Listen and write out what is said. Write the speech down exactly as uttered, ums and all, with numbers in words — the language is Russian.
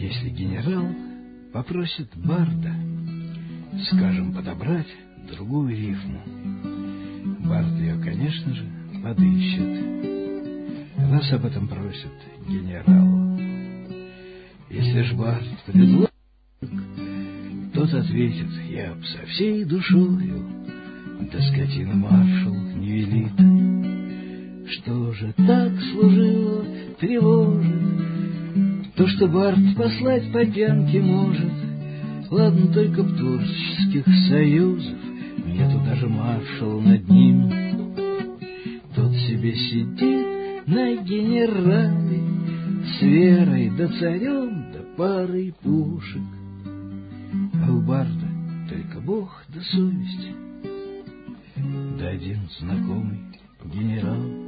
Если генерал попросит барда, скажем, подобрать другую рифму, бард ее, конечно же, подыщет. Вас об этом просит генерал. Если ж бард предложит, тот ответит: я б со всей душою, да скотина маршал не велит. Что же так служило тревожит? То, что бард послать по пьянке может. Ладно, только б творческих союзов, нету даже маршал над ним. Тот себе сидит на генерале с верой да царем да парой пушек. А у барда только Бог да совесть, да один знакомый генерал.